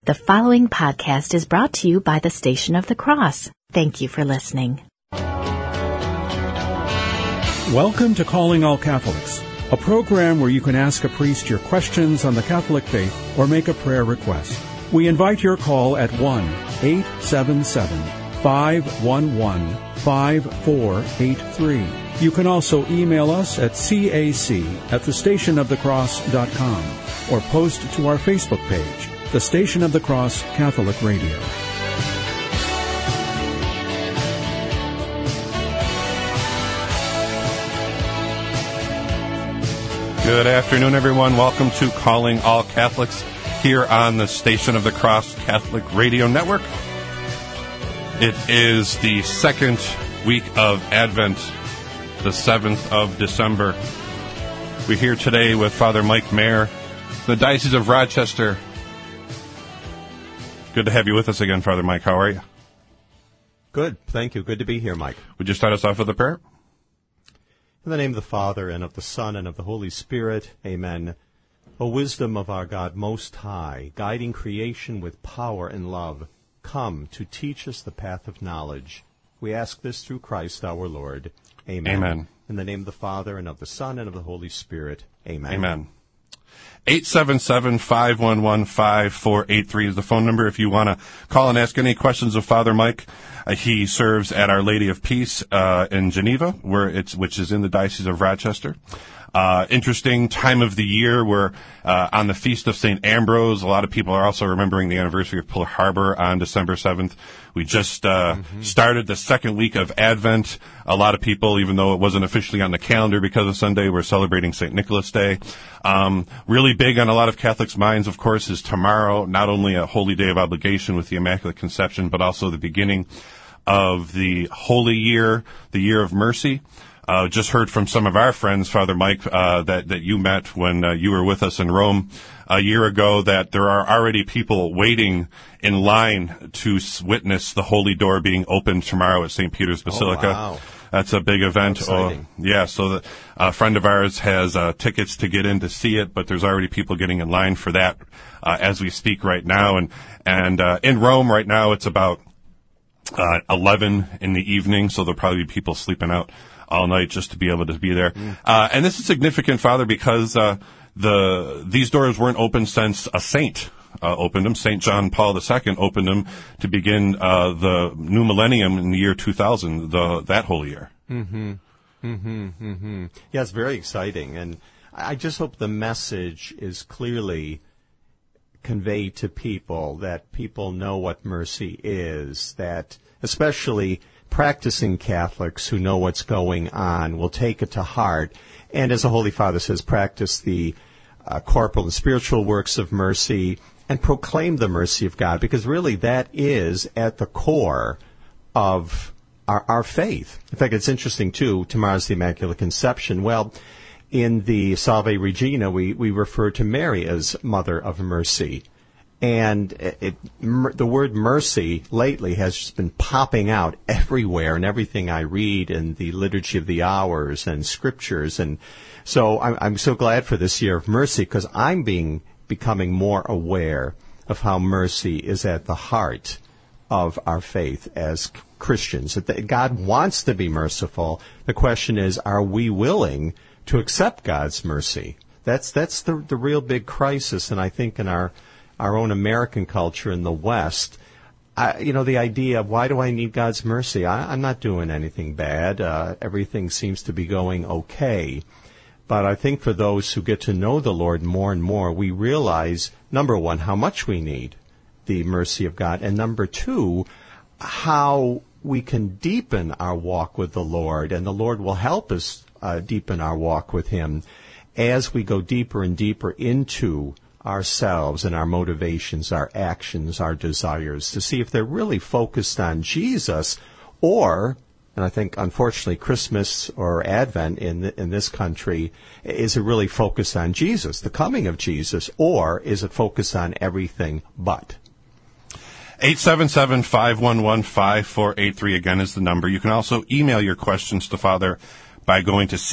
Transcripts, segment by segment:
The following podcast is brought to you by the Station of the Cross. Thank you for listening. Welcome to Calling All Catholics, a program where you can ask a priest your questions on the Catholic faith or make a prayer request. We invite your call at 1-877-511-5483. You can also email us at cac@thestationofthecross.com or post to our Facebook page, The Station of the Cross Catholic Radio. Good afternoon, everyone. Welcome to Calling All Catholics here on the Station of the Cross Catholic Radio Network. It is the second week of Advent, the 7th of December. We're here today with Father Mike Mayer, the Diocese of Rochester. Good to have you with us again, Father Mike. How are you? Good, thank you. Good to be here, Mike. Would you start us off with a prayer? In the name of the Father, and of the Son, and of the Holy Spirit, amen. O wisdom of our God Most High, guiding creation with power and love, come to teach us the path of knowledge. We ask this through Christ our Lord. Amen. Amen. In the name of the Father, and of the Son, and of the Holy Spirit, amen. Amen. 877-511-5483 is the phone number if you want to call and ask any questions of Father Mike. He serves at Our Lady of Peace in Geneva, which is in the Diocese of Rochester. Interesting time of the year. We're on the Feast of St. Ambrose. A lot of people are also remembering the anniversary of Pearl Harbor on December 7th. We just started the second week of Advent. A lot of people, even though it wasn't officially on the calendar because of Sunday, we're celebrating St. Nicholas Day. Really big on a lot of Catholics' minds, of course, is tomorrow, not only a holy day of obligation with the Immaculate Conception, but also the beginning of the Holy Year, the Year of Mercy. Just heard from some of our friends, Father Mike, that you met when you were with us in Rome a year ago, that there are already people waiting in line to witness the Holy Door being opened tomorrow at St. Peter's Basilica. Oh, wow. That's a big event. Exciting. So a friend of ours has tickets to get in to see it, but there's already people getting in line for that as we speak right now. And in Rome right now, it's about 11 in the evening, so there'll probably be people sleeping out all night just to be able to be there. And this is significant, Father, because these doors weren't open since a saint opened them. St. John Paul II opened them to begin the new millennium in the year 2000, that holy year. Yeah, it's very exciting. And I just hope the message is clearly conveyed to people, that people know what mercy is, that especially practicing Catholics who know what's going on will take it to heart, and as the Holy Father says, practice the corporal and spiritual works of mercy and proclaim the mercy of God, because really that is at the core of our faith. In fact, it's interesting, too, tomorrow's the Immaculate Conception. Well, in the Salve Regina, we refer to Mary as Mother of Mercy. And the word mercy lately has just been popping out everywhere in everything I read in the Liturgy of the Hours and Scriptures. And so I'm so glad for this year of mercy, because I'm becoming more aware of how mercy is at the heart of our faith as Christians. That God wants to be merciful. The question is, are we willing to accept God's mercy? That's the real big crisis, and I think in our own American culture in the West, the idea of, why do I need God's mercy? I'm not doing anything bad. Everything seems to be going okay. But I think for those who get to know the Lord more and more, we realize, number one, how much we need the mercy of God, and number two, how we can deepen our walk with the Lord, and the Lord will help us deepen our walk with Him as we go deeper and deeper into ourselves and our motivations, our actions, our desires, to see if they're really focused on Jesus, or, and I think unfortunately Christmas or Advent in this country, is it really focused on Jesus, the coming of Jesus, or is it focused on everything but? 877-511-5483 again is the number. You can also email your questions to Father by going to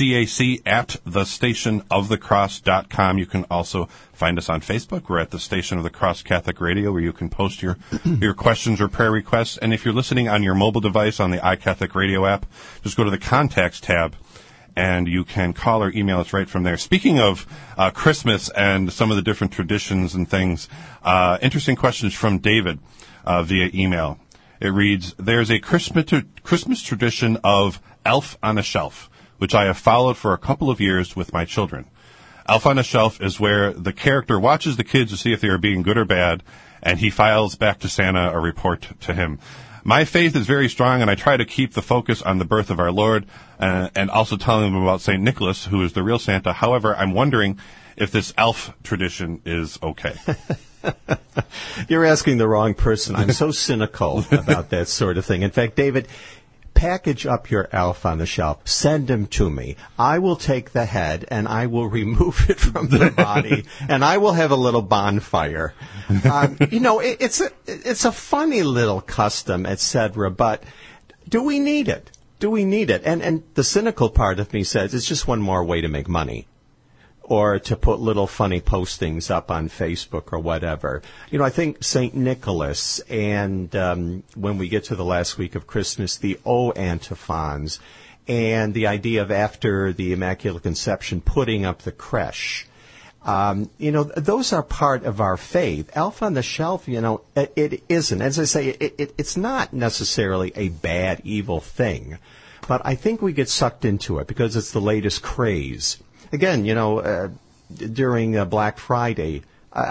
cac@thestationofthecross.com. You can also find us on Facebook. We're at the Station of the Cross Catholic Radio, where you can post your questions or prayer requests. And if you're listening on your mobile device on the iCatholic Radio app, just go to the Contacts tab, and you can call or email us right from there. Speaking of Christmas and some of the different traditions and things, interesting questions from David via email. It reads, there's a Christmas tradition of Elf on a Shelf, which I have followed for a couple of years with my children. Elf on a Shelf is where the character watches the kids to see if they are being good or bad, and he files back to Santa a report to him. My faith is very strong, and I try to keep the focus on the birth of our Lord, and also telling them about St. Nicholas, who is the real Santa. However, I'm wondering if this elf tradition is okay. You're asking the wrong person. I'm so cynical about that sort of thing. In fact, David, package up your elf on the shelf. Send him to me. I will take the head and I will remove it from the body, and I will have a little bonfire. It's a funny little custom, etc. But do we need it? Do we need it? And the cynical part of me says it's just one more way to make money, or to put little funny postings up on Facebook or whatever. I think St. Nicholas, and when we get to the last week of Christmas, the O antiphons, and the idea of after the Immaculate Conception putting up the creche, those are part of our faith. Elf on the Shelf, it isn't. As I say, it's not necessarily a bad, evil thing, but I think we get sucked into it because it's the latest craze. Again, during Black Friday,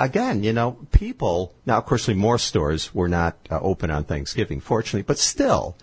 people, now of course more stores were not open on Thanksgiving, fortunately, but still,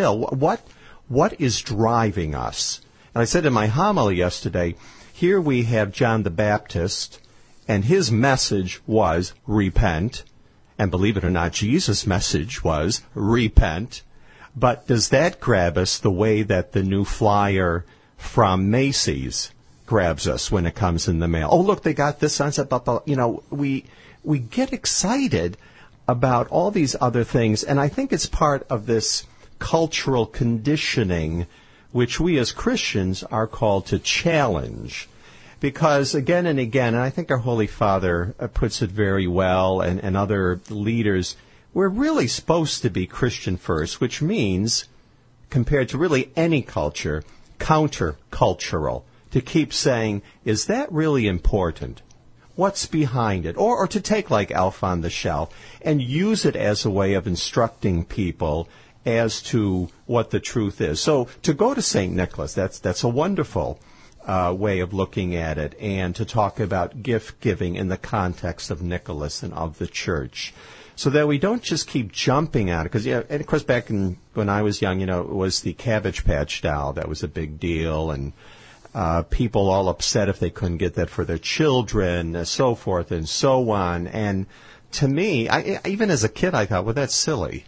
what is driving us? And I said in my homily yesterday, here we have John the Baptist, and his message was repent, and believe it or not, Jesus' message was repent, but does that grab us the way that the new flyer from Macy's grabs us when it comes in the mail? Oh, look, they got this sunset. We get excited about all these other things, and I think it's part of this cultural conditioning which we as Christians are called to challenge. Because again and again, and I think our Holy Father puts it very well, and other leaders, we're really supposed to be Christian first, which means, compared to really any culture, counter-cultural. To keep saying, is that really important? What's behind it? Or to take like Elf on the Shelf and use it as a way of instructing people as to what the truth is. So to go to St. Nicholas, that's a wonderful way of looking at it, and to talk about gift giving in the context of Nicholas and of the church, so that we don't just keep jumping on it. Because, and of course back when I was young, it was the Cabbage Patch doll that was a big deal, and people all upset if they couldn't get that for their children, and so forth and so on. And to me, even as a kid, I thought, well, that's silly.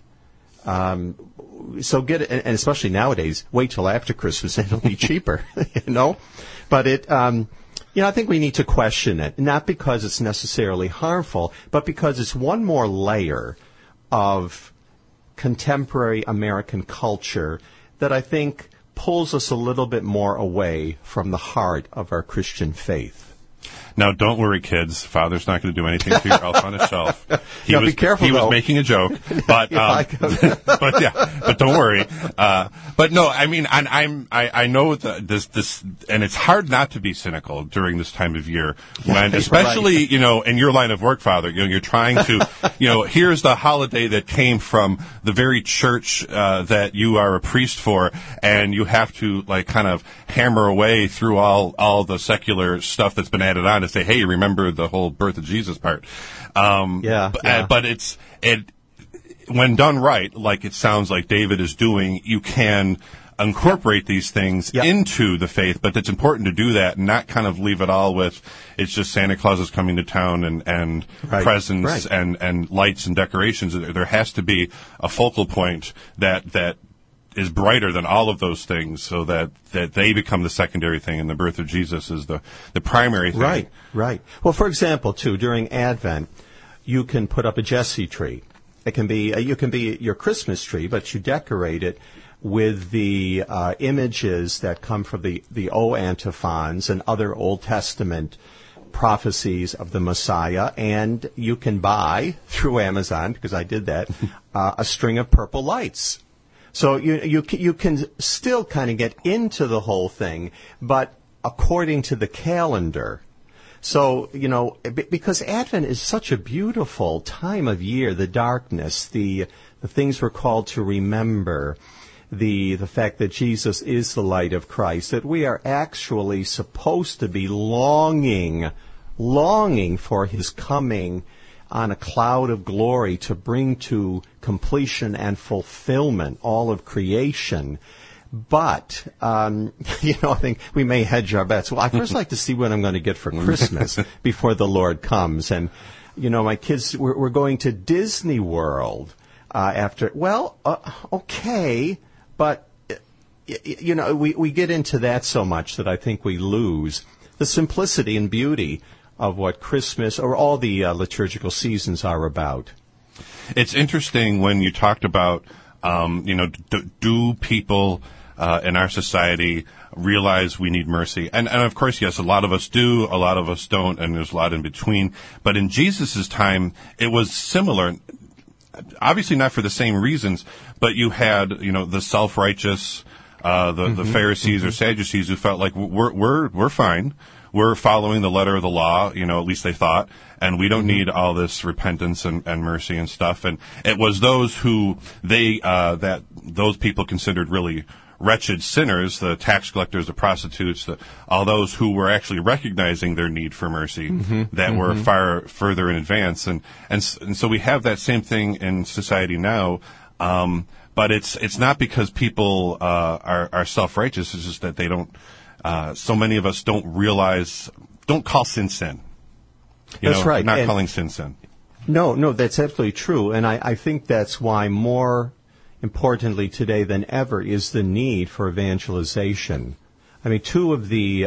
So get it, and especially nowadays, wait till after Christmas and it'll be cheaper, But I think we need to question it, not because it's necessarily harmful, but because it's one more layer of contemporary American culture that I think pulls us a little bit more away from the heart of our Christian faith. Now, don't worry, kids. Father's not going to do anything to your Elf on a Shelf. Be careful, he was making a joke, but but don't worry. But no, I mean, I know this, and it's hard not to be cynical during this time of year, when, especially right. In your line of work, Father, you're trying to, here's the holiday that came from the very church that you are a priest for, and you have to kind of hammer away through all the secular stuff that's been added on to say, hey, remember the whole birth of Jesus part. But when done right, like it sounds like David is doing, you can incorporate these things into the faith, but it's important to do that and not kind of leave it all with, it's just Santa Claus is coming to town and presents and lights and decorations. There has to be a focal point that is brighter than all of those things, so that they become the secondary thing, and the birth of Jesus is the primary thing. Right. Well, for example, too, during Advent, you can put up a Jesse tree. It can be your Christmas tree, but you decorate it with the images that come from the O antiphons and other Old Testament prophecies of the Messiah, and you can buy through Amazon, because I did that, a string of purple lights. So you can still kind of get into the whole thing, but according to the calendar. So, because Advent is such a beautiful time of year, the darkness, the things we're called to remember, the fact that Jesus is the light of Christ, that we are actually supposed to be longing for his coming on a cloud of glory to bring to completion and fulfillment all of creation. But, I think we may hedge our bets. Well, I first like to see what I'm going to get for Christmas before the Lord comes. And, my kids, we're going to Disney World after. Well, okay, but, we get into that so much that I think we lose the simplicity and beauty of what Christmas or all the liturgical seasons are about. It's interesting when you talked about, do people in our society realize we need mercy? And of course, yes, a lot of us do, a lot of us don't, and there's a lot in between. But in Jesus' time, it was similar. Obviously not for the same reasons, but you had, the self-righteous, the Pharisees or Sadducees who felt like we're fine. We're following the letter of the law, at least they thought, and we don't need all this repentance and mercy and stuff. And it was those who those people considered really wretched sinners, the tax collectors, the prostitutes, all those who were actually recognizing their need for mercy that were far further in advance. And so we have that same thing in society now. But it's not because people are self-righteous. It's just that they don't. So many of us don't call sin. That's right. Not calling sin. No, that's absolutely true. And I think that's why more importantly today than ever is the need for evangelization. I mean, two of the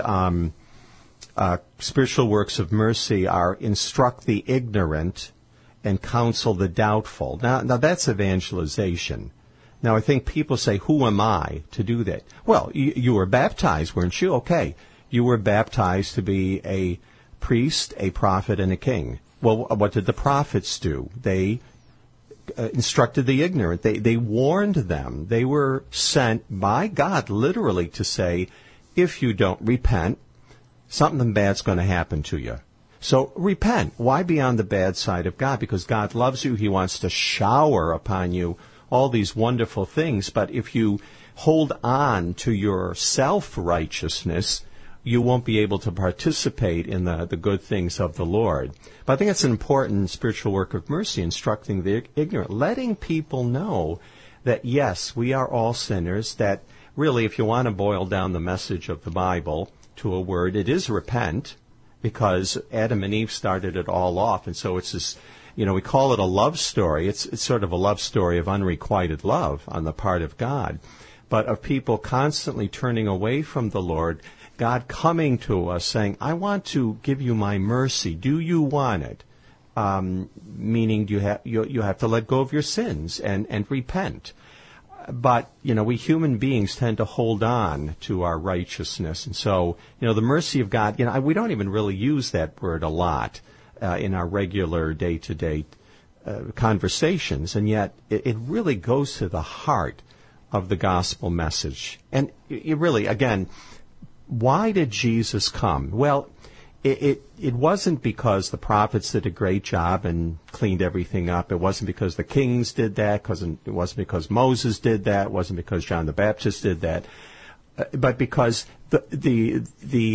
spiritual works of mercy are instruct the ignorant and counsel the doubtful. Now that's evangelization. Now, I think people say, who am I to do that? Well, you were baptized, weren't you? Okay. You were baptized to be a priest, a prophet, and a king. Well, what did the prophets do? They instructed the ignorant. They warned them. They were sent by God literally to say, if you don't repent, something bad's going to happen to you. So repent. Why be on the bad side of God? Because God loves you. He wants to shower upon you all these wonderful things, but if you hold on to your self-righteousness, you won't be able to participate in the good things of the Lord. But I think it's an important spiritual work of mercy, instructing the ignorant, letting people know that, yes, we are all sinners, that really, if you want to boil down the message of the Bible to a word, it is repent, because Adam and Eve started it all off, and so it's this, we call it a love story. It's sort of a love story of unrequited love on the part of God, but of people constantly turning away from the Lord, God coming to us saying, I want to give you my mercy. Do you want it? Meaning you have to let go of your sins and repent. But, we human beings tend to hold on to our righteousness. And so, the mercy of God, we don't even really use that word a lot in our regular day-to-day conversations, and yet it really goes to the heart of the gospel message. And it really, again, why did Jesus come? Well, it wasn't because the prophets did a great job and cleaned everything up. It wasn't because the kings did that. It wasn't because Moses did that. It wasn't because John the Baptist did that. But because the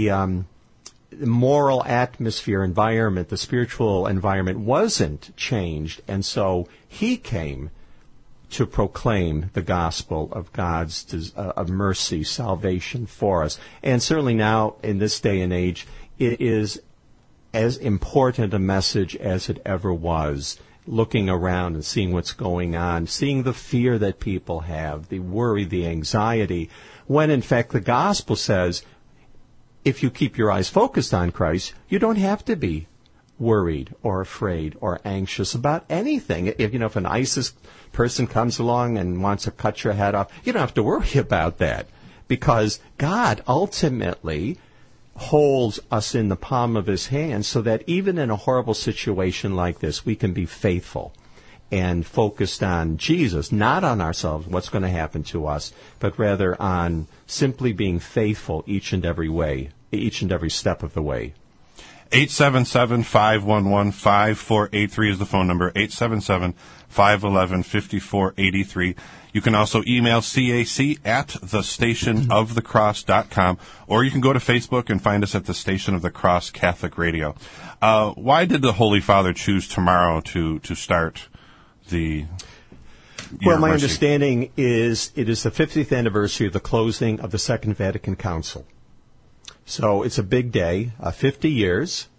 moral atmosphere, environment, the spiritual environment wasn't changed, and so he came to proclaim the gospel of God's of mercy, salvation for us. And certainly now, in this day and age, it is as important a message as it ever was. Looking around and seeing what's going on, seeing the fear that people have, the worry, the anxiety, when in fact the gospel says, if you keep your eyes focused on Christ, you don't have to be worried or afraid or anxious about anything. If an ISIS person comes along and wants to cut your head off, you don't have to worry about that, because God ultimately holds us in the palm of his hand, so that even in a horrible situation like this, we can be faithful and focused on Jesus, not on ourselves, what's going to happen to us, but rather on simply being faithful each and every step of the way. 877-511-5483 is the phone number, 877-511-5483. You can also email cac@thestationofthecross.com, or you can go to Facebook and find us at the Station of the Cross Catholic Radio. Why did the Holy Father choose tomorrow to start the Well, my understanding is it is the 50th anniversary of the closing of the Second Vatican Council. So it's a big day, 50 years.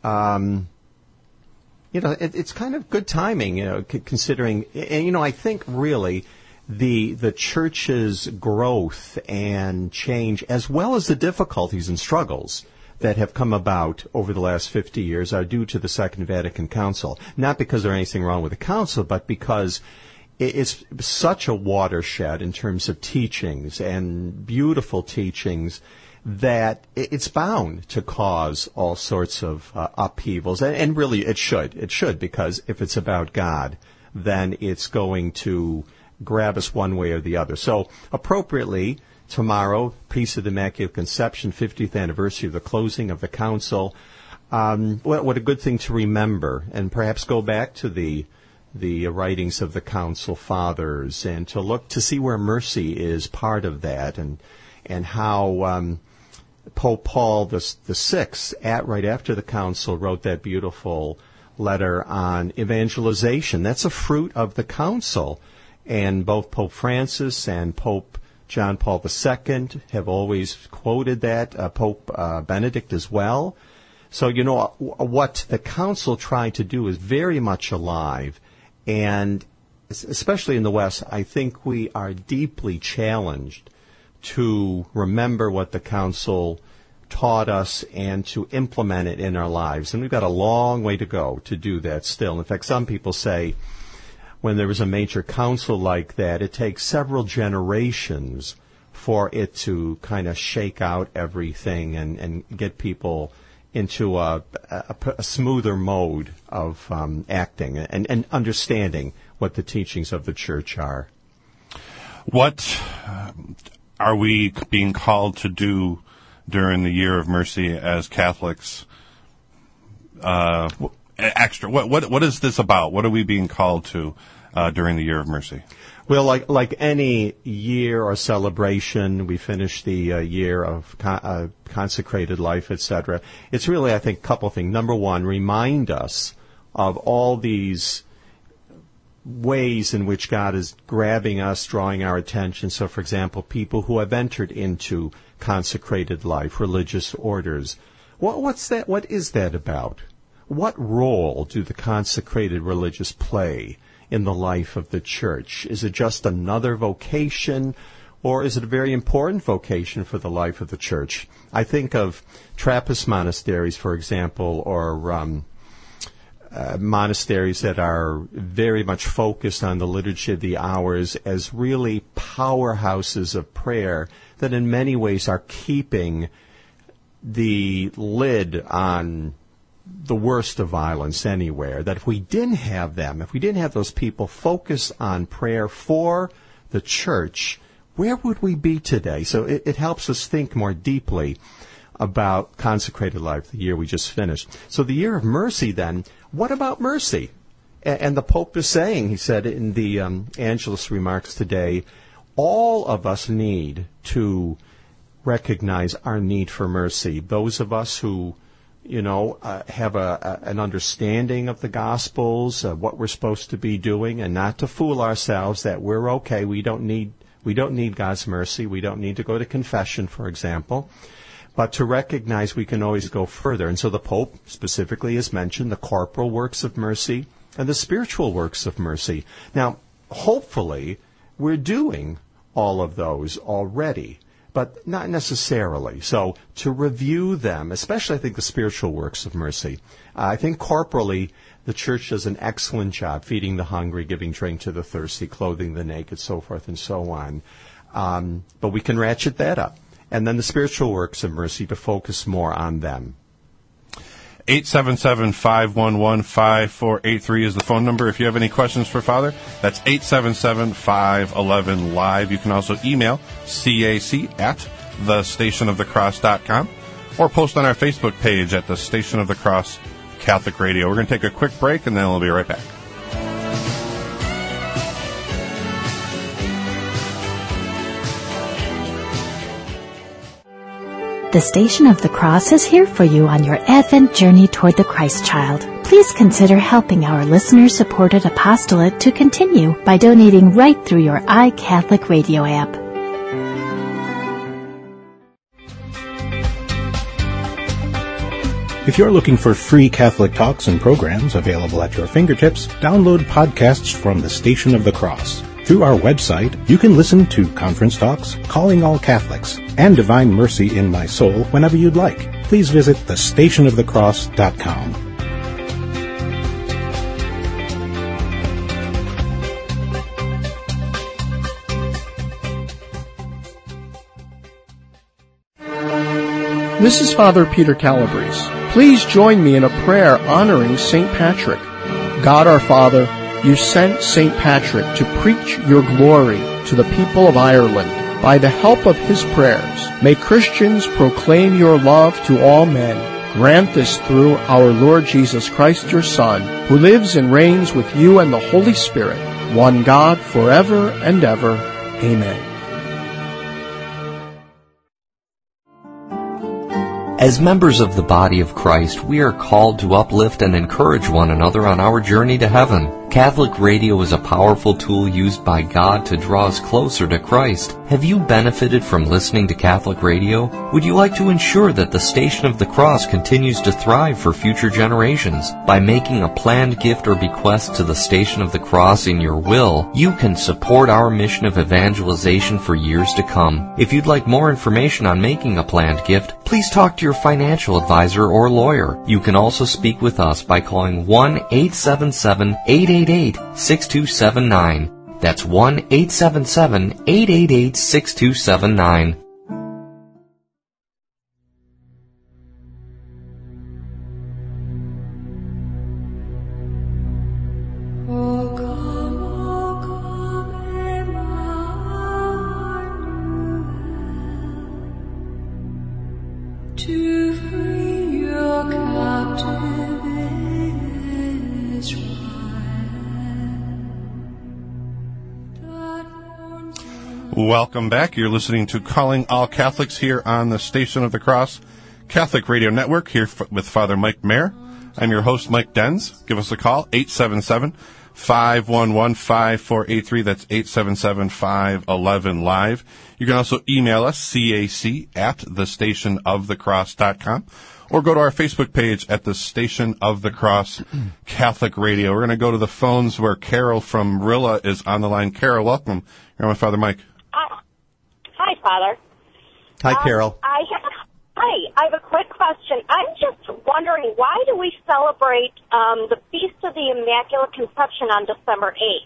It's kind of good timing, considering, and, I think really the Church's growth and change, as well as the difficulties and struggles that have come about over the last 50 years, are due to the Second Vatican Council. Not because there's anything wrong with the Council, but because it's such a watershed in terms of teachings, and beautiful teachings, that it's bound to cause all sorts of upheavals. And really it should, because if it's about God, then it's going to grab us one way or the other. So appropriately, tomorrow, Peace of the Immaculate Conception, 50th anniversary of the closing of the Council. What a good thing to remember, and perhaps go back to the writings of the Council Fathers, and to look to see where mercy is part of that, and how Pope Paul the Sixth, right after the Council, wrote that beautiful letter on evangelization. That's a fruit of the Council, and both Pope Francis and Pope John Paul II have always quoted that, Pope Benedict as well. So, what the Council tried to do is very much alive, and especially in the West, I think we are deeply challenged to remember what the Council taught us and to implement it in our lives. And we've got a long way to go to do that still. In fact, some people say when there is a major council like that, it takes several generations for it to kind of shake out everything and get people into a smoother mode of acting and understanding what the teachings of the Church are. What are we being called to do during the Year of Mercy as Catholics? Extra. What is this about? What are we being called to during the Year of Mercy? Well, like any year or celebration, we finish the year of consecrated life, etc. It's really, I think, a couple of things. Number one, remind us of all these ways in which God is grabbing us, drawing our attention. So, for example, people who have entered into consecrated life, religious orders. What's that? What is that about? What role do the consecrated religious play in the life of the Church? Is it just another vocation, or is it a very important vocation for the life of the Church? I think of Trappist monasteries, for example, or monasteries that are very much focused on the Liturgy of the Hours as really powerhouses of prayer that in many ways are keeping the lid on the worst of violence anywhere. That if we didn't have them, if we didn't have those people focus on prayer for the Church, where would we be today? So it helps us think more deeply about consecrated life, the year we just finished. So the Year of Mercy, then, what about mercy? And the Pope is saying, he said in the Angelus remarks today, all of us need to recognize our need for mercy. Those of us who, have an understanding of the Gospels, what we're supposed to be doing, and not to fool ourselves that we're okay. We don't need God's mercy. We don't need to go to confession, for example. But to recognize we can always go further. And so the Pope specifically has mentioned the corporal works of mercy and the spiritual works of mercy. Now, hopefully, we're doing all of those already. but not necessarily. So to review them, especially I think the spiritual works of mercy, I think corporally the church does an excellent job feeding the hungry, giving drink to the thirsty, clothing the naked, so forth and so on. But we can ratchet that up. And then the spiritual works of mercy to focus more on them. 877-511-5483 is the phone number. If you have any questions for Father, that's 877-511-LIVE. You can also email cac@thestationofthecross.com or post on our Facebook page at the Station of the Cross Catholic Radio. We're going to take a quick break, and then we'll be right back. The Station of the Cross is here for you on your Advent journey toward the Christ child. Please consider helping our listener-supported apostolate to continue by donating right through your iCatholic radio app. If you're looking for free Catholic talks and programs available at your fingertips, download podcasts from the Station of the Cross. Through our website, you can listen to conference talks, Calling All Catholics, and Divine Mercy in My Soul whenever you'd like. Please visit thestationofthecross.com. This is Father Peter Calabrese. Please join me in a prayer honoring St. Patrick. God our Father, you sent St. Patrick to preach your glory to the people of Ireland. By the help of his prayers, may Christians proclaim your love to all men. Grant this through our Lord Jesus Christ, your Son, who lives and reigns with you and the Holy Spirit, one God, forever and ever. Amen. As members of the body of Christ, we are called to uplift and encourage one another on our journey to heaven. Catholic radio is a powerful tool used by God to draw us closer to Christ. Have you benefited from listening to Catholic radio? Would you like to ensure that the Station of the Cross continues to thrive for future generations? By making a planned gift or bequest to the Station of the Cross in your will, you can support our mission of evangelization for years to come. If you'd like more information on making a planned gift, please talk to your financial advisor or lawyer. You can also speak with us by calling 1-877-888-6279. That's 1-877-888-6279. Welcome back. You're listening to Calling All Catholics here on the Station of the Cross Catholic Radio Network, here with Father Mike Mayer. I'm your host, Mike Denz. Give us a call, 877-511-5483. That's 877-511-LIVE. You can also email us, cac@thestationofthecross.com, or go to our Facebook page at the Station of the Cross Catholic Radio. We're going to go to the phones where Carol from Rilla is on the line. Carol, welcome. You're on with Father Mike. Hi, Father. Hi, Carol. I have a quick question. I'm just wondering, why do we celebrate the Feast of the Immaculate Conception on December 8th?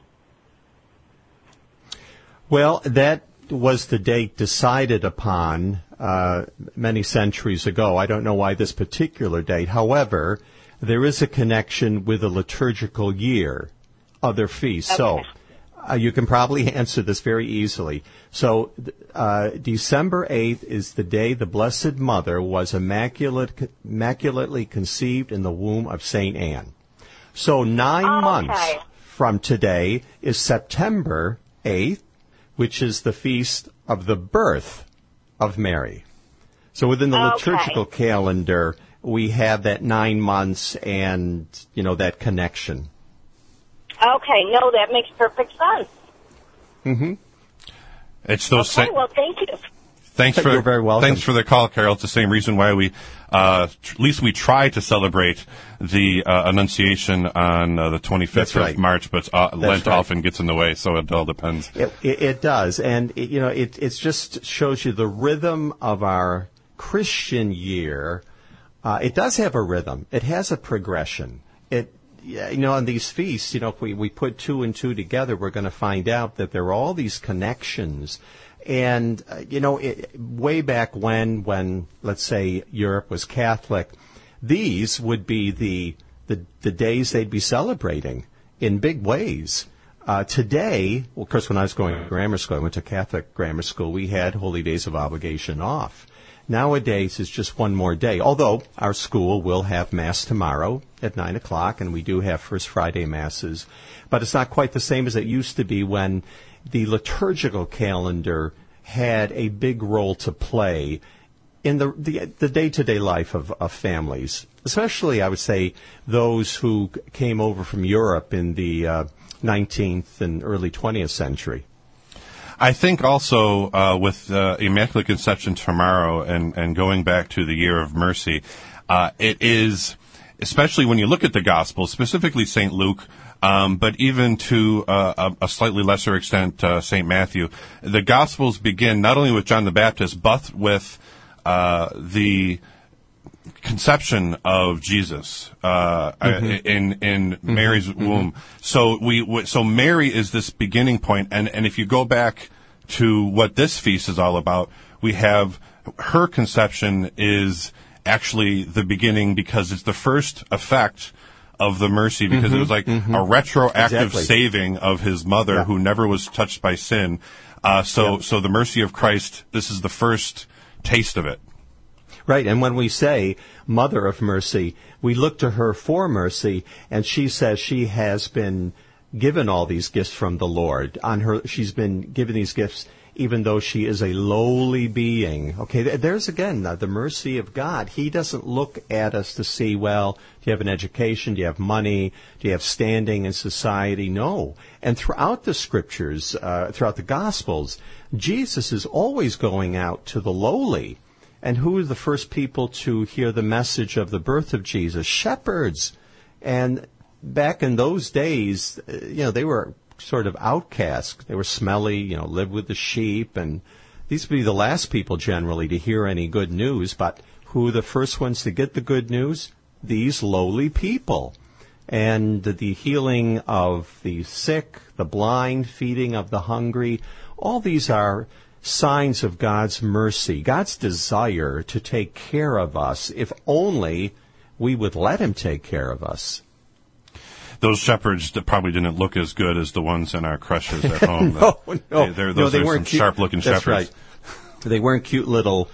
Well, that was the date decided upon many centuries ago. I don't know why this particular date. However, there is a connection with the liturgical year, other feasts. Okay. So you can probably answer this very easily. So December 8th is the day the Blessed Mother was immaculately conceived in the womb of St. Anne. So 9 months from today is September 8th, which is the feast of the birth of Mary. So within the liturgical calendar, we have that 9 months and, that connection. Okay, no, that makes perfect sense. Mm-hmm. It's those well, thank you. You're very welcome. Thanks for the call, Carol. It's the same reason why we, at least we try to celebrate the Annunciation on the 25th of March, but Lent often gets in the way, so it all depends. It does, and it just shows you the rhythm of our Christian year. It does have a rhythm. It has a progression. On these feasts, if we put two and two together, we're going to find out that there are all these connections. And, way back when, let's say, Europe was Catholic, these would be the days they'd be celebrating in big ways. Today, well, of course, when I was going to grammar school, I went to Catholic grammar school, we had Holy Days of Obligation off. Nowadays, it's just one more day, although our school will have Mass tomorrow at 9 o'clock, and we do have First Friday Masses. But it's not quite the same as it used to be when the liturgical calendar had a big role to play in the day-to-day life of families, especially, I would say, those who came over from Europe in the 19th and early 20th century. I think also with Immaculate Conception tomorrow and going back to the Year of Mercy, it is, especially when you look at the Gospels, specifically St. Luke, but even to a slightly lesser extent St. Matthew, the Gospels begin not only with John the Baptist, but with the conception of Jesus in Mary's womb. So so Mary is this beginning point, and if you go back to what this feast is all about, we have her conception is actually the beginning because it's the first effect of the mercy, because it was like a retroactive saving of his mother who never was touched by sin. So the mercy of Christ, this is the first taste of it. Right, and when we say Mother of Mercy, we look to her for mercy, and she says she has been given all these gifts from the Lord. She's been given these gifts even though she is a lowly being. Okay, there's again the mercy of God. He doesn't look at us to see, well, do you have an education? Do you have money? Do you have standing in society? No. And throughout the Scriptures, throughout the Gospels, Jesus is always going out to the lowly. And who are the first people to hear the message of the birth of Jesus? Shepherds. And back in those days, they were sort of outcasts. They were smelly, lived with the sheep, and these would be the last people generally to hear any good news. But who are the first ones to get the good news? These lowly people. And the healing of the sick, the blind, feeding of the hungry, all these are signs of God's mercy, God's desire to take care of us, if only we would let Him take care of us. Those shepherds that probably didn't look as good as the ones in our creches at home. Those are weren't some sharp-looking shepherds. That's right. They weren't cute little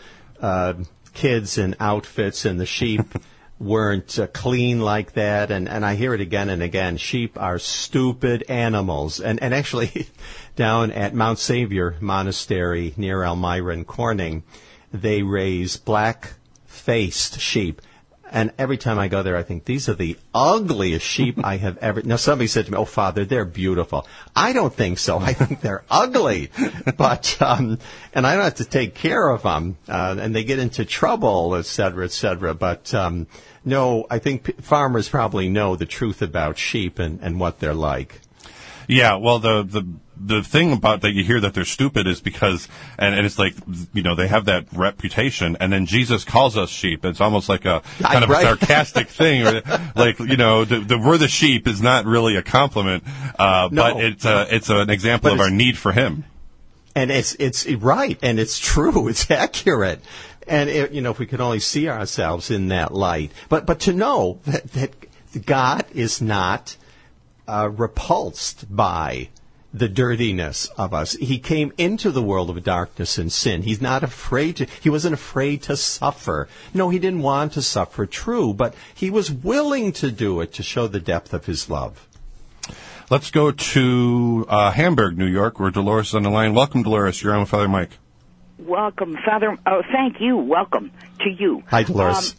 kids in outfits, and the sheep weren't clean like that. And I hear it again and again. Sheep are stupid animals. And actually, down at Mount Savior Monastery near Elmira and Corning, they raise black-faced sheep. And every time I go there, I think, these are the ugliest sheep I have ever... Now, somebody said to me, "Oh, Father, they're beautiful." I don't think so. I think they're ugly. But, and I don't have to take care of them. And they get into trouble, et cetera, et cetera. But, no, I think farmers probably know the truth about sheep and what they're like. Yeah, well, the thing about that you hear that they're stupid is because, and it's like, they have that reputation, and then Jesus calls us sheep. It's almost like a kind of a sarcastic thing, or like, we're the sheep is not really a compliment, but it's an example of our need for Him. And it's right, and it's true, it's accurate. And if we could only see ourselves in that light, but to know that God is not repulsed by the dirtiness of us. He came into the world of darkness and sin. He wasn't afraid to suffer. No, He didn't want to suffer, true, but He was willing to do it to show the depth of His love. Let's go to Hamburg, New York, where Dolores is on the line. Welcome, Dolores. You're on with Father Mike. Welcome, Father. Oh, thank you. Welcome to you. Hi, Dolores.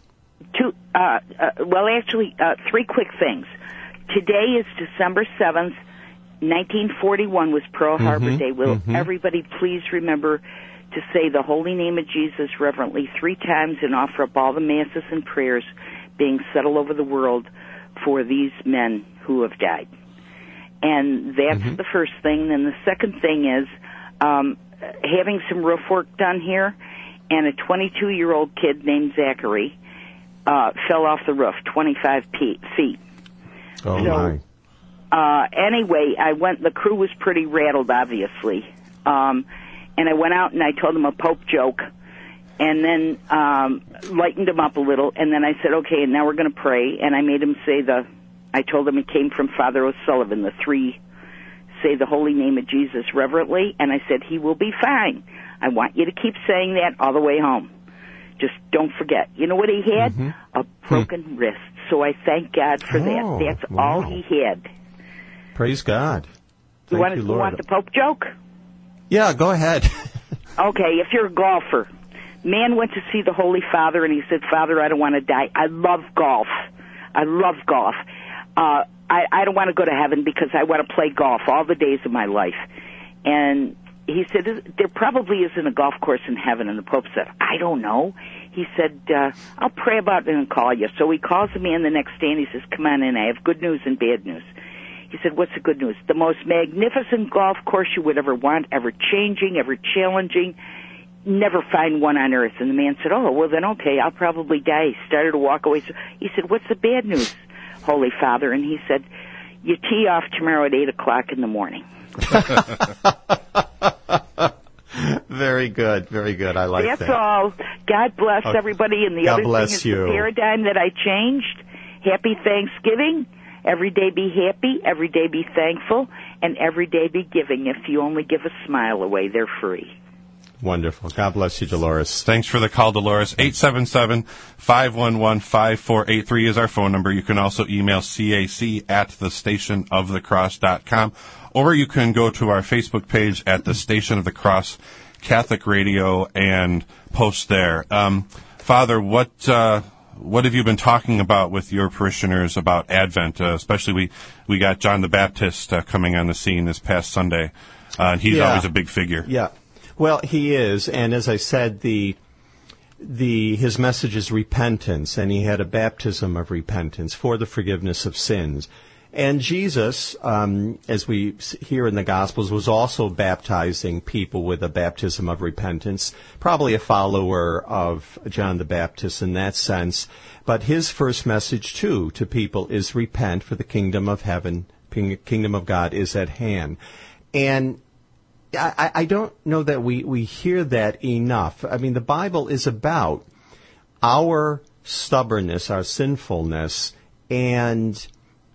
Three quick things. Today is December 7th. 1941 was Pearl Harbor Day. Will everybody please remember to say the holy name of Jesus reverently 3 times and offer up all the masses and prayers being said all over the world for these men who have died. And that's the first thing. And the second thing is having some roof work done here, and a 22-year-old kid named Zachary fell off the roof 25 feet. Oh, so, my. Anyway, the crew was pretty rattled, obviously. And I went out and I told them a Pope joke, and then lightened him up a little, and then I said, okay, and now we're going to pray, and I made him say I told him it came from Father O'Sullivan, the 3, say the holy name of Jesus reverently, and I said, he will be fine. I want you to keep saying that all the way home. Just don't forget. You know what he had? A broken wrist. So I thank God for that. That's all he had. Praise God. You want the Pope joke? Yeah, go ahead. Okay, if you're a golfer, man went to see the Holy Father, and he said, Father, I don't want to die. I love golf. I don't want to go to heaven because I want to play golf all the days of my life. And he said, there probably isn't a golf course in heaven. And the Pope said, I don't know. He said, I'll pray about it and call you. So he calls the man the next day, and he says, come on in, I have good news and bad news. He said, what's the good news? The most magnificent golf course you would ever want, ever changing, ever challenging. Never find one on earth. And the man said, oh, well then okay, I'll probably die. He started to walk away. So he said, what's the bad news, Holy Father? And he said, you tee off tomorrow at 8 o'clock in the morning. Very good, very good. I like that. That's all. God bless everybody. And the other thing is you. The paradigm that I changed. Happy Thanksgiving. Every day be happy, every day be thankful, and every day be giving. If you only give a smile away, they're free. Wonderful. God bless you, Dolores. Thanks for the call, Dolores. 877-511-5483 is our phone number. You can also email cac@thestationofthecross.com, or you can go to our Facebook page at the Station of the Cross Catholic Radio and post there. Father, what have you been talking about with your parishioners about Advent? Especially we got John the Baptist coming on the scene this past Sunday, and he's always a big figure. Yeah. Well, he is, and as I said, his message is repentance, and he had a baptism of repentance for the forgiveness of sins. And Jesus, as we hear in the Gospels, was also baptizing people with a baptism of repentance, probably a follower of John the Baptist in that sense. But his first message, too, to people is repent, for the kingdom of heaven, kingdom of God is at hand. And I don't know that we hear that enough. I mean, the Bible is about our stubbornness, our sinfulness, and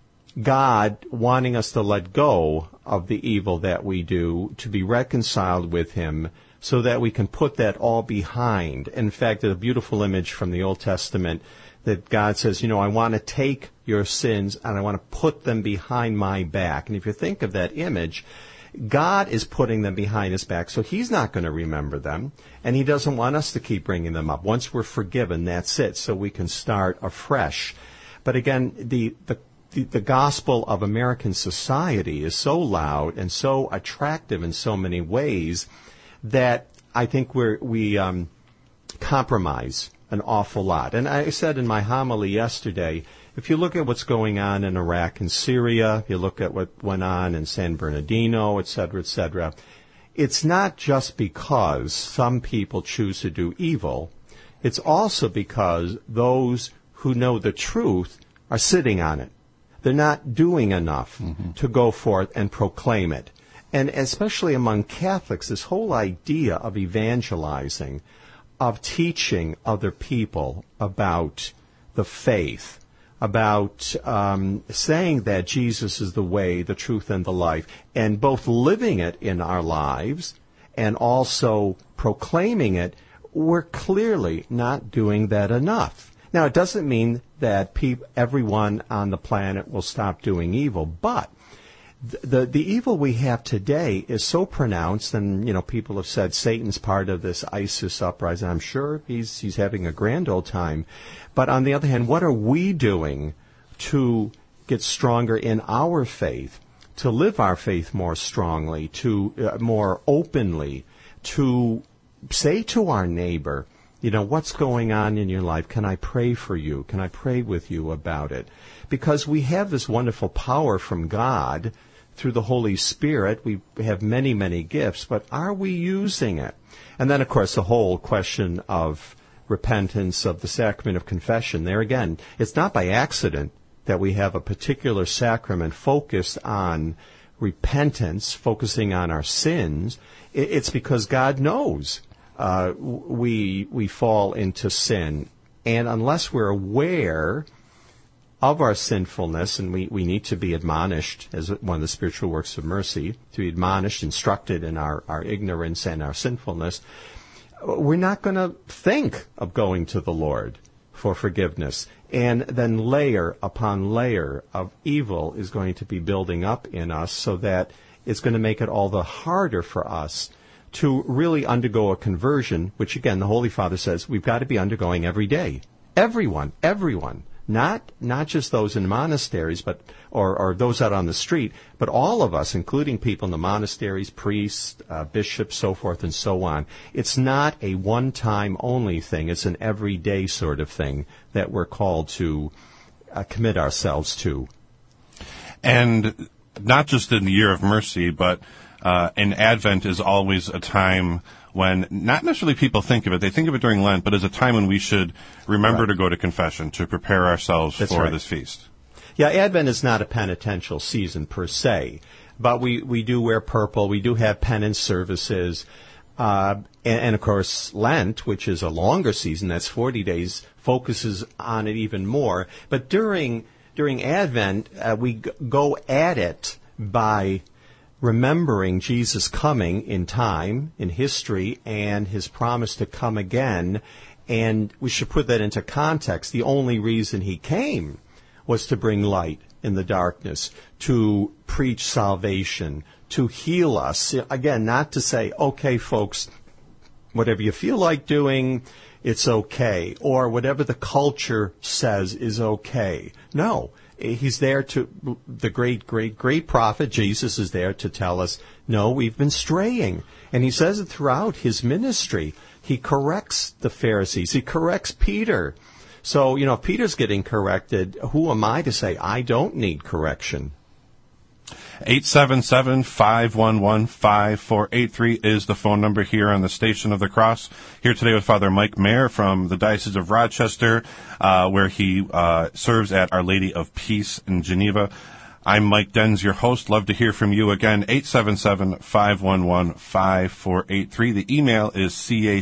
God wanting us to let go of the evil that we do, to be reconciled with Him, so that we can put that all behind. In fact, there's a beautiful image from the Old Testament that God says, I want to take your sins and I want to put them behind my back. And if you think of that image, God is putting them behind His back, so He's not going to remember them, and He doesn't want us to keep bringing them up. Once we're forgiven, that's it, so we can start afresh. But again, the gospel of American society is so loud and so attractive in so many ways that I think we compromise an awful lot. And I said in my homily yesterday, if you look at what's going on in Iraq and Syria, you look at what went on in San Bernardino, et cetera, it's not just because some people choose to do evil. It's also because those who know the truth are sitting on it. They're not doing enough to go forth and proclaim it. And especially among Catholics, this whole idea of evangelizing, of teaching other people about the faith, about saying that Jesus is the way, the truth, and the life, and both living it in our lives and also proclaiming it, we're clearly not doing that enough. Now, it doesn't mean that everyone on the planet will stop doing evil, but the evil we have today is so pronounced, and people have said Satan's part of this ISIS uprising. I'm sure he's having a grand old time. But on the other hand, what are we doing to get stronger in our faith, to live our faith more strongly, to more openly, to say to our neighbor, what's going on in your life? Can I pray for you? Can I pray with you about it? Because we have this wonderful power from God through the Holy Spirit. We have many, many gifts, but are we using it? And then, of course, the whole question of repentance, of the sacrament of confession. There again, it's not by accident that we have a particular sacrament focused on repentance, focusing on our sins. It's because God knows we fall into sin. And unless we're aware of our sinfulness, and we need to be admonished as one of the spiritual works of mercy, to be admonished, instructed in our ignorance and our sinfulness, we're not going to think of going to the Lord for forgiveness. And then layer upon layer of evil is going to be building up in us, so that it's going to make it all the harder for us to really undergo a conversion, which again, the Holy Father says we've got to be undergoing every day. Everyone. Not just those in monasteries, but or those out on the street, but all of us, including people in the monasteries, priests, bishops, so forth and so on. It's not a one-time only thing. It's an everyday sort of thing that we're called to commit ourselves to. And not just in the year of mercy, but in Advent is always a time when not necessarily people think of it. They think of it during Lent, but as a time when we should remember to go to confession, to prepare ourselves for this feast. Yeah, Advent is not a penitential season per se, but we do wear purple. We do have penance services. And of course, Lent, which is a longer season, that's 40 days, focuses on it even more. But during Advent, we go at it by remembering Jesus coming in time, in history, and his promise to come again. And we should put that into context. The only reason he came was to bring light in the darkness, to preach salvation, to heal us. Again, not to say, okay, folks, whatever you feel like doing, it's okay. Or whatever the culture says is okay. No. He's there the great prophet, Jesus, is there to tell us, no, we've been straying. And he says it throughout his ministry. He corrects the Pharisees. He corrects Peter. So, if Peter's getting corrected, who am I to say I don't need correction? 877-511-5483 is the phone number here on the Station of the Cross. Here today with Father Mike Mayer from the Diocese of Rochester, where he serves at Our Lady of Peace in Geneva. I'm Mike Denz, your host. Love to hear from you again. 877-511-5483. The email is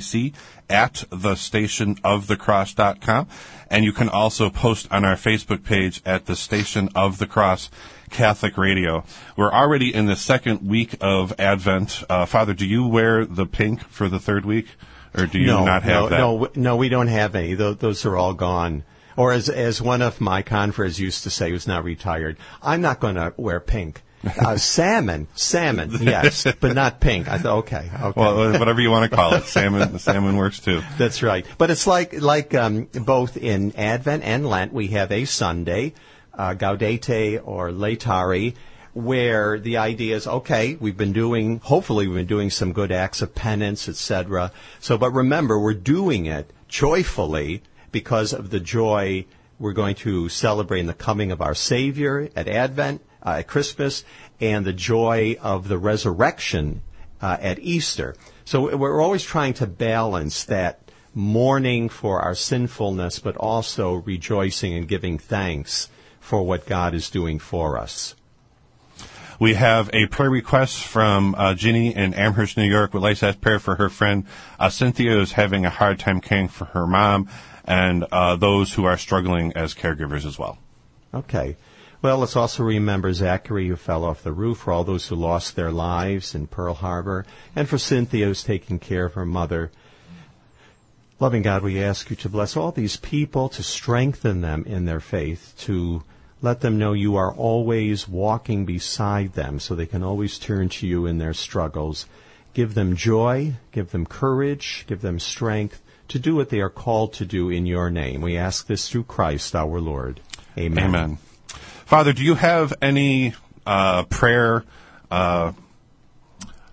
cac@thestationofthecross.com. And you can also post on our Facebook page at the Station of the Cross Catholic Radio. We're already in the second week of Advent. Father, do you wear the pink for the third week? Or do you not have that? No, we don't have any. Those are all gone. Or as one of my confreres used to say, who's now retired, I'm not going to wear pink. Salmon, yes, but not pink. I thought, okay. Well, whatever you want to call it, salmon works too. That's right. But it's like both in Advent and Lent, we have a Sunday, Gaudete or Laetare, where the idea is, okay, hopefully we've been doing some good acts of penance, etc. But remember, we're doing it joyfully because of the joy we're going to celebrate in the coming of our Savior at Advent, at Christmas, and the joy of the resurrection at Easter. So we're always trying to balance that mourning for our sinfulness, but also rejoicing and giving thanks for what God is doing for us. We have a prayer request from Ginny in Amherst, New York. Would like to ask prayer for her friend Cynthia, who's having a hard time caring for her mom, and those who are struggling as caregivers as well. Okay. Well, let's also remember Zachary, who fell off the roof, for all those who lost their lives in Pearl Harbor, and for Cynthia, who's taking care of her mother. Loving God, we ask you to bless all these people, to strengthen them in their faith, to let them know you are always walking beside them so they can always turn to you in their struggles. Give them joy, give them courage, give them strength to do what they are called to do in your name. We ask this through Christ our Lord. Amen. Amen. Father, do you have any prayer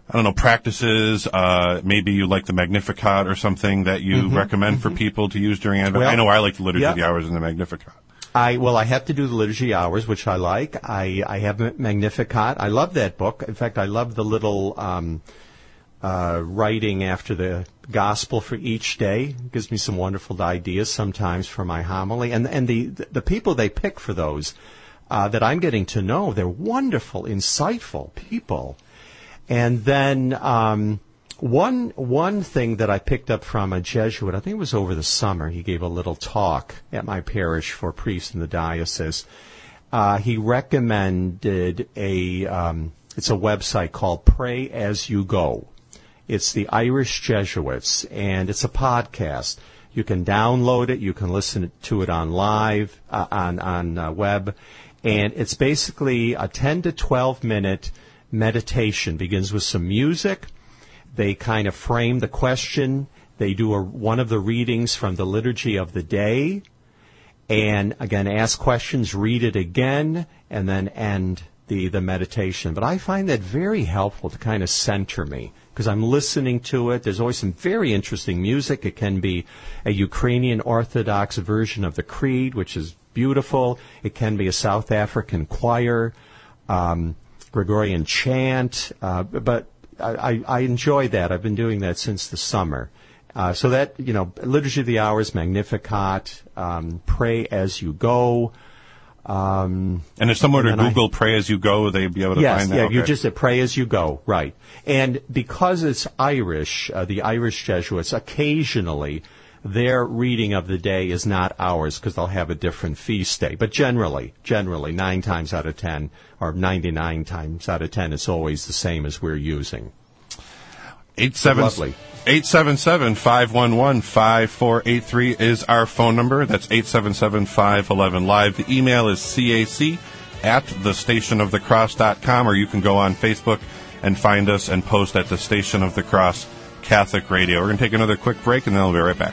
practices, maybe you like the Magnificat or something that you recommend for people to use during Advent? Well, I know I like the Liturgy of the Hours and the Magnificat. I have to do the Liturgy Hours, which I like. I have Magnificat. I love that book. In fact, I love the little writing after the Gospel for each day. It gives me some wonderful ideas sometimes for my homily. And the people they pick for those that I'm getting to know, they're wonderful, insightful people. And then one thing that I picked up from a Jesuit, I think it was over the summer, he gave a little talk at my parish for priests in the diocese. He recommended it's a website called Pray As You Go. It's the Irish Jesuits, and it's a podcast. You can download it. You can listen to it on live, on web. And it's basically a 10 to 12 minute meditation. Begins with some music. They kind of frame the question. They do one of the readings from the Liturgy of the Day. And again, ask questions, read it again, and then end the meditation. But I find that very helpful to kind of center me, because I'm listening to it. There's always some very interesting music. It can be a Ukrainian Orthodox version of the Creed, which is beautiful. It can be a South African choir, Gregorian chant. But I enjoy that. I've been doing that since the summer. So that, Liturgy of the Hours, Magnificat, Pray As You Go. And if someone were to Google Pray As You Go, they'd be able to find that? Yes, you just said Pray As You Go, right. And because it's Irish, the Irish Jesuits, occasionally their reading of the day is not ours, because they'll have a different feast day. But generally, 9 times out of 10, or 99 times out of 10, it's always the same as we're using. 877-511-5483 is our phone number. That's 877-511-LIVE. The email is cac@thestationofthecross.com, or you can go on Facebook and find us and post at the Station of the Cross Catholic Radio. We're going to take another quick break, and then we'll be right back.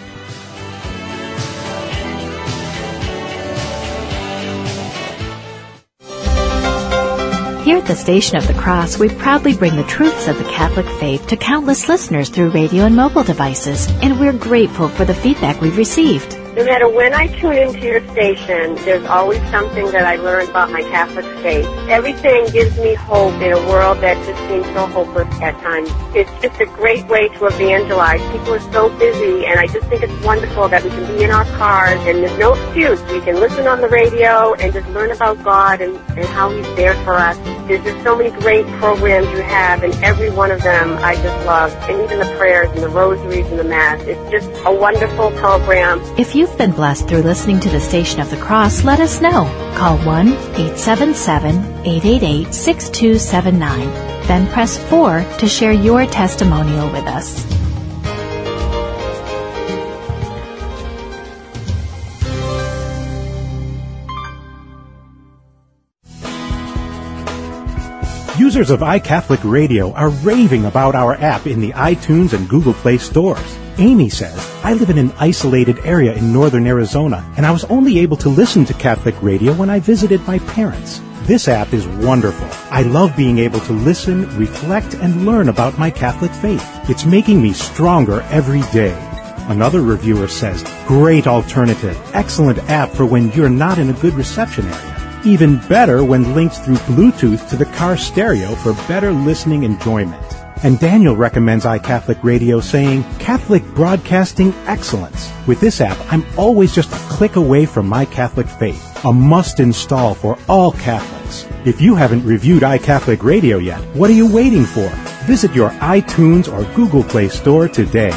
Here at the Station of the Cross, we proudly bring the truths of the Catholic faith to countless listeners through radio and mobile devices, and we're grateful for the feedback we've received. No matter when I tune into your station, there's always something that I learn about my Catholic faith. Everything gives me hope in a world that just seems so hopeless at times. It's just a great way to evangelize. People are so busy, and I just think it's wonderful that we can be in our cars, and there's no excuse. We can listen on the radio and just learn about God and how He's there for us. There's just so many great programs you have, and every one of them I just love. And even the prayers and the rosaries and the Mass. It's just a wonderful program. If you've been blessed through listening to the Station of the Cross, let us know. Call 1-877-888-6279. Then press 4 to share your testimonial with us. Users of iCatholic Radio are raving about our app in the iTunes and Google Play stores. Amy says, I live in an isolated area in northern Arizona, and I was only able to listen to Catholic radio when I visited my parents. This app is wonderful. I love being able to listen, reflect, and learn about my Catholic faith. It's making me stronger every day. Another reviewer says, great alternative. Excellent app for when you're not in a good reception area. Even better when linked through Bluetooth to the car stereo for better listening enjoyment. And Daniel recommends iCatholic Radio, saying, Catholic broadcasting excellence. With this app, I'm always just a click away from my Catholic faith. A must install for all Catholics. If you haven't reviewed iCatholic Radio yet, what are you waiting for? Visit your iTunes or Google Play store today.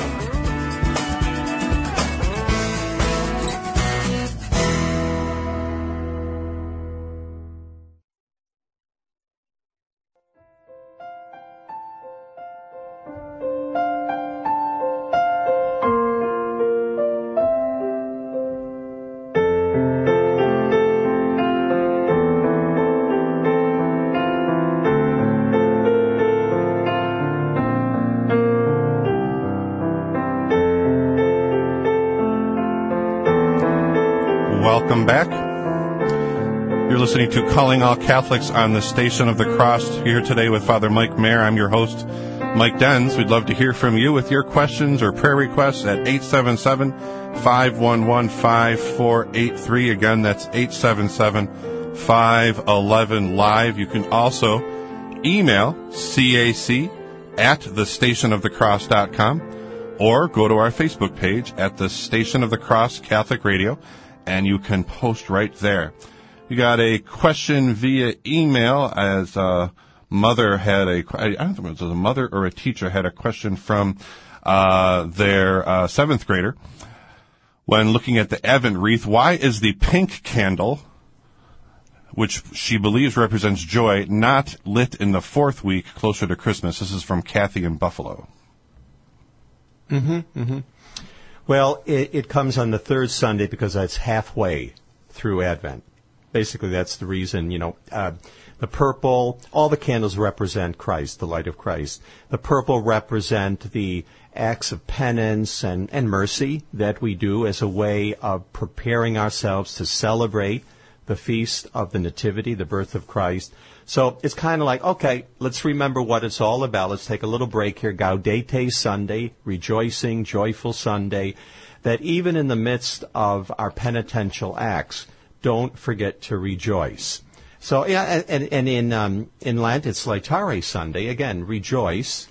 Welcome back. You're listening to Calling All Catholics on the Station of the Cross. Here today with Father Mike Mayer. I'm your host, Mike Denz. We'd love to hear from you with your questions or prayer requests at 877-511-5483. Again, that's 877-511-LIVE. You can also email cac@thestationofthecross.com or go to our Facebook page at the Station of the Cross Catholic Radio, and you can post right there. You got a question via email as mother had I don't know if it was a mother or a teacher had a question from their 7th grader. When looking at the Advent wreath, why is the pink candle, which she believes represents joy, not lit in the 4th week closer to Christmas? This is from Kathy in Buffalo. Well, it comes on the 3rd Sunday because that's halfway through Advent. Basically, that's the reason, the purple, all the candles represent Christ, the light of Christ. The purple represent the acts of penance and mercy that we do as a way of preparing ourselves to celebrate the feast of the Nativity, the birth of Christ. So it's kind of like, okay, let's remember what it's all about. Let's take a little break here. Gaudete Sunday, rejoicing, joyful Sunday, that even in the midst of our penitential acts, don't forget to rejoice. So, yeah, and in Lent, it's Laetare Sunday. Again, rejoice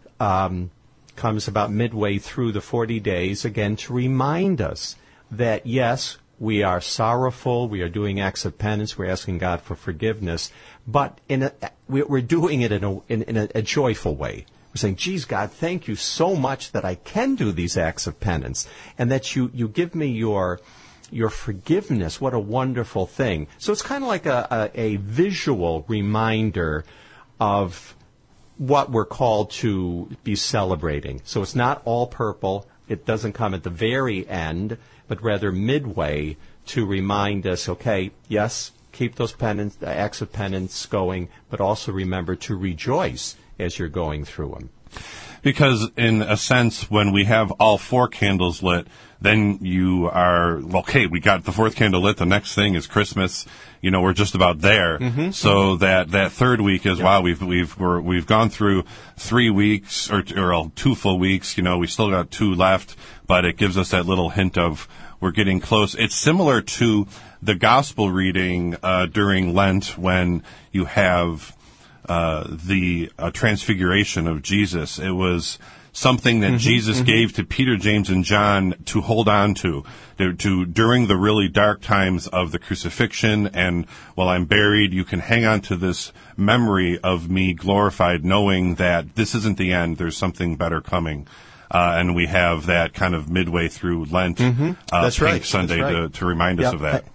comes about midway through the 40 days, again, to remind us that, yes, we are sorrowful, we are doing acts of penance, we're asking God for forgiveness, but we're doing it in a joyful way. We're saying, geez, God, thank you so much that I can do these acts of penance, and that you give me your forgiveness. What a wonderful thing. So it's kind of like a visual reminder of what we're called to be celebrating. So it's not all purple. It doesn't come at the very end, but rather midway to remind us, okay, yes, keep those acts of penance going, but also remember to rejoice as you're going through them. Because in a sense, when we have all 4 candles lit, then you are, okay, we got the 4th candle lit, the next thing is Christmas, we're just about there. So that 3rd week is, wow, we've gone through 3 weeks or 2 full weeks, we still got 2 left, but it gives us that little hint of we're getting close. It's similar to the gospel reading during Lent when you have the transfiguration of Jesus. It was something that Jesus gave to Peter, James, and John to hold on to during the really dark times of the crucifixion. And while I'm buried, you can hang on to this memory of me glorified, knowing that this isn't the end. There's something better coming. And we have that kind of midway through Lent, That's Pink right. Sunday That's right. to remind us of that.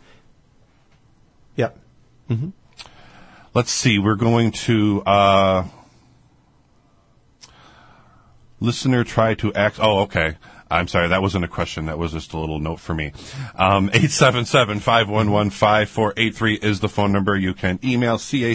Yep. Let's see. We're going to listener try to act. Oh, okay. I'm sorry. That wasn't a question. That was just a little note for me. 877-511-5483 is the phone number. You can email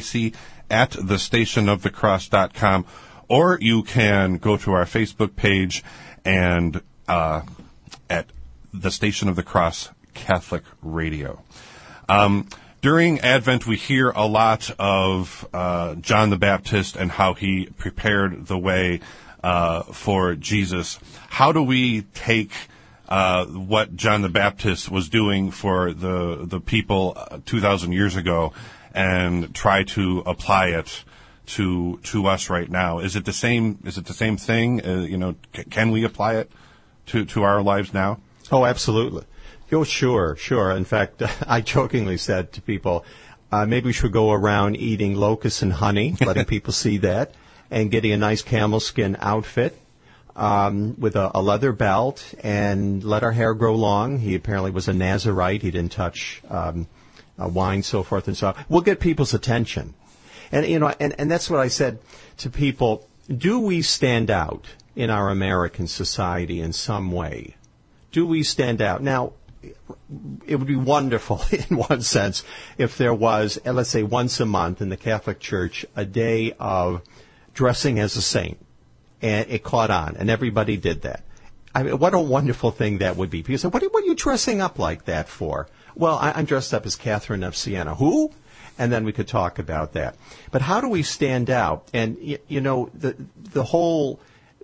cac@thestationofthecross.com, or you can go to our Facebook page and at the Station of the Cross Catholic Radio. During Advent, we hear a lot of John the Baptist and how he prepared the way for Jesus. How do we take what John the Baptist was doing for the people 2,000 years ago and try to apply it to us right now? Is it the same? Is it the same thing? Can we apply it to our lives now? Oh, absolutely. Oh, sure. In fact, I jokingly said to people, maybe we should go around eating locusts and honey, letting people see that, and getting a nice camel skin outfit with a leather belt, and let our hair grow long. He apparently was a Nazarite. He didn't touch wine, so forth and so on. We'll get people's attention. And, and that's what I said to people. Do we stand out in our American society in some way? Do we stand out? Now, it would be wonderful in one sense if there was, let's say once a month in the Catholic Church, a day of dressing as a saint. And it caught on, and everybody did that. I mean, what a wonderful thing that would be. People say, what are you dressing up like that for? Well, I'm dressed up as Catherine of Siena. Who? and then we could talk about that. But how do we stand out? And, the whole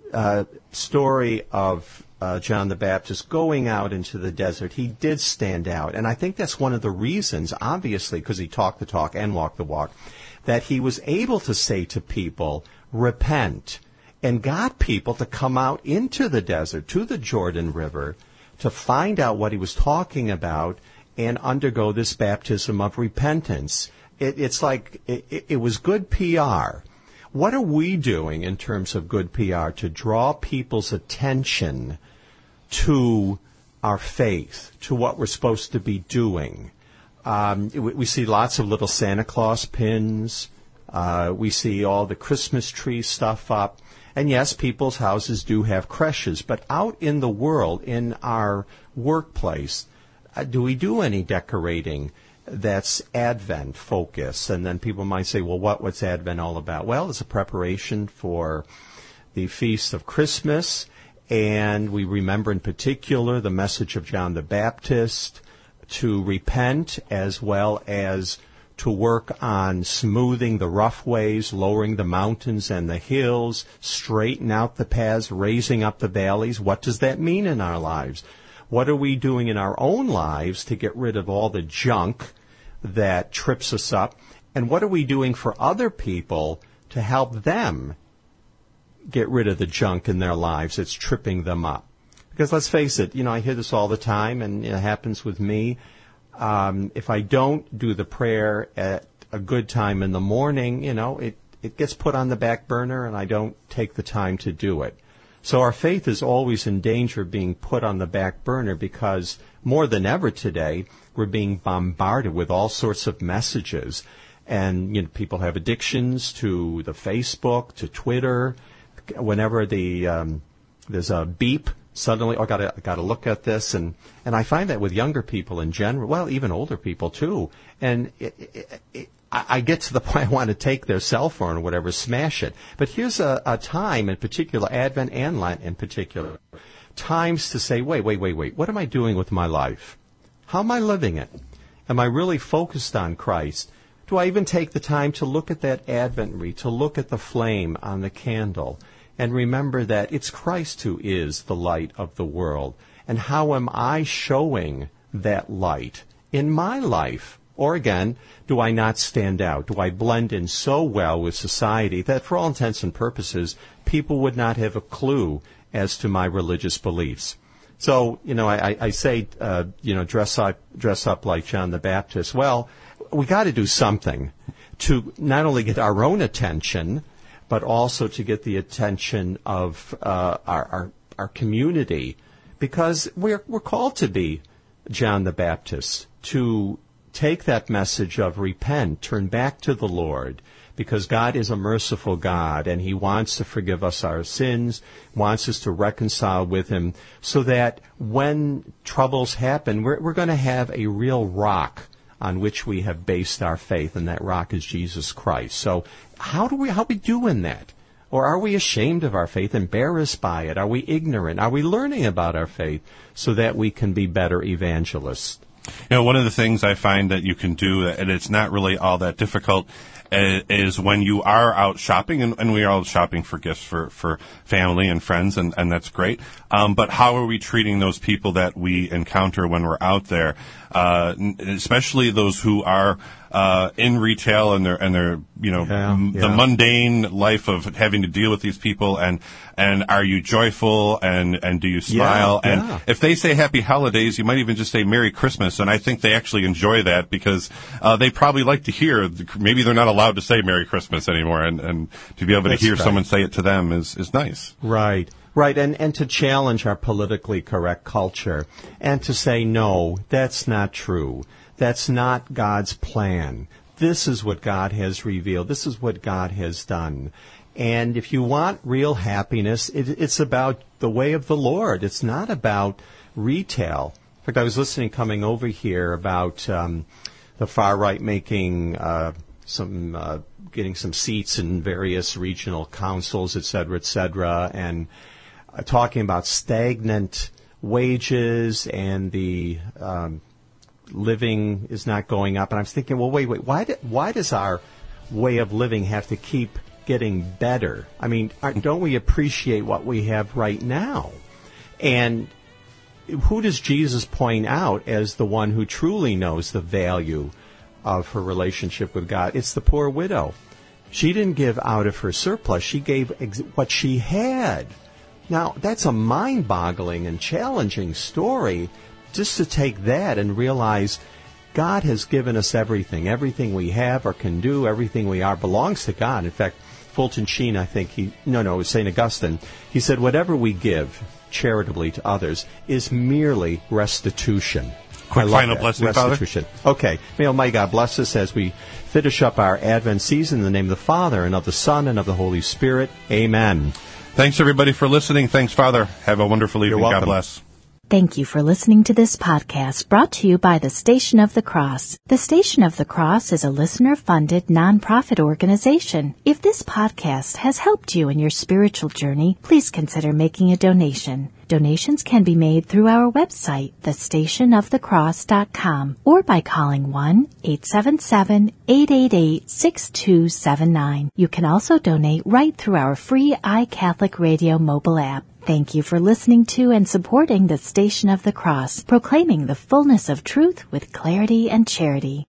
story of John the Baptist going out into the desert, he did stand out. And I think that's one of the reasons, obviously, because he talked the talk and walked the walk, that he was able to say to people, repent, and got people to come out into the desert, to the Jordan River, to find out what he was talking about and undergo this baptism of repentance. It's like it was good PR. What are we doing in terms of good PR to draw people's attention to our faith, to what we're supposed to be doing? We see lots of little Santa Claus pins. We see all the Christmas tree stuff up. And yes, people's houses do have creches, but out in the world, in our workplace, do we do any decorating that's Advent focused? And then people might say, well, what's Advent all about? Well, it's a preparation for the feast of Christmas, and we remember in particular the message of John the Baptist to repent, as well as to work on smoothing the rough ways, lowering the mountains and the hills, straighten out the paths, raising up the valleys. What does that mean in our lives? What are we doing in our own lives to get rid of all the junk that trips us up? And what are we doing for other people to help them get rid of the junk in their lives that's tripping them up? Because let's face it, I hear this all the time, and it happens with me. If I don't do the prayer at a good time in the morning, it gets put on the back burner, and I don't take the time to do it. So our faith is always in danger of being put on the back burner, because more than ever today, we're being bombarded with all sorts of messages. And people have addictions to the Facebook, to Twitter. Whenever there's a beep, suddenly, I got to look at this, and I find that with younger people in general, well, even older people too. And I get to the point I want to take their cell phone or whatever, smash it. But here's a time in particular, Advent and Lent in particular, times to say, wait, what am I doing with my life? How am I living it? Am I really focused on Christ? Do I even take the time to look at that Advent wreath, to look at the flame on the candle, and remember that it's Christ who is the light of the world? And how am I showing that light in my life? Or again, do I not stand out? Do I blend in so well with society that for all intents and purposes, people would not have a clue as to my religious beliefs? So, I say, dress up like John the Baptist. Well, we got to do something to not only get our own attention, but also to get the attention of our community, because we're called to be John the Baptist, to take that message of repent, turn back to the Lord, because God is a merciful God, and He wants to forgive us our sins, wants us to reconcile with Him, so that when troubles happen, we're going to have a real rock on which we have based our faith, and that rock is Jesus Christ. So how are we doing that? Or are we ashamed of our faith, embarrassed by it? Are we ignorant? Are we learning about our faith so that we can be better evangelists? One of the things I find that you can do, and it's not really all that difficult, is when you are out shopping, and we are all shopping for gifts for family and friends, and that's great. But how are we treating those people that we encounter when we're out there, especially those who are in retail and they're the mundane life of having to deal with these people, and are you joyful, and do you smile? And if they say Happy Holidays, you might even just say Merry Christmas, and I think they actually enjoy that, because they probably like to hear, maybe they're not allowed to say Merry Christmas anymore, and to be able to hear someone say it to them is nice. Right, and to challenge our politically correct culture, and to say, no, that's not true. That's not God's plan. This is what God has revealed. This is what God has done. And if you want real happiness, it's about the way of the Lord. It's not about retail. In fact, I was listening coming over here about the far right making getting some seats in various regional councils, et cetera, and talking about stagnant wages and the living is not going up. And I was thinking, well, wait, why does our way of living have to keep getting better? I mean, don't we appreciate what we have right now? And who does Jesus point out as the one who truly knows the value of her relationship with God? It's the poor widow. She didn't give out of her surplus. She gave what she had. Now, that's a mind-boggling and challenging story, just to take that and realize God has given us everything. Everything we have or can do, everything we are belongs to God. In fact, Fulton Sheen, I think it was St. Augustine, he said, whatever we give charitably to others is merely restitution. Quick final blessing, restitution. Father. Okay. May Almighty God bless us as we finish up our Advent season in the name of the Father, and of the Son, and of the Holy Spirit. Amen. Thanks, everybody, for listening. Thanks, Father. Have a wonderful evening. God bless. Thank you for listening to this podcast brought to you by the Station of the Cross. The Station of the Cross is a listener-funded nonprofit organization. If this podcast has helped you in your spiritual journey, please consider making a donation. Donations can be made through our website, thestationofthecross.com, or by calling 1-877-888-6279. You can also donate right through our free iCatholic Radio mobile app. Thank you for listening to and supporting the Station of the Cross, proclaiming the fullness of truth with clarity and charity.